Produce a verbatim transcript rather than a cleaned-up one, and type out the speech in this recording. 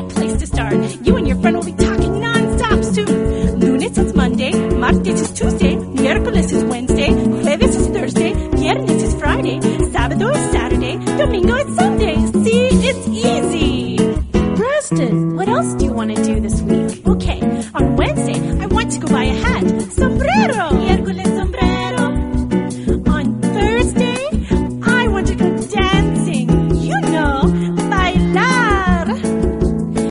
great place to start. You and your friend will be talking non-stop soon. Lunes is Monday, martes is Tuesday, miércoles is Wednesday, jueves is Thursday, viernes is Friday, sábado is Saturday, domingo is Sunday. See, it's easy. Preston, what else do you want to do this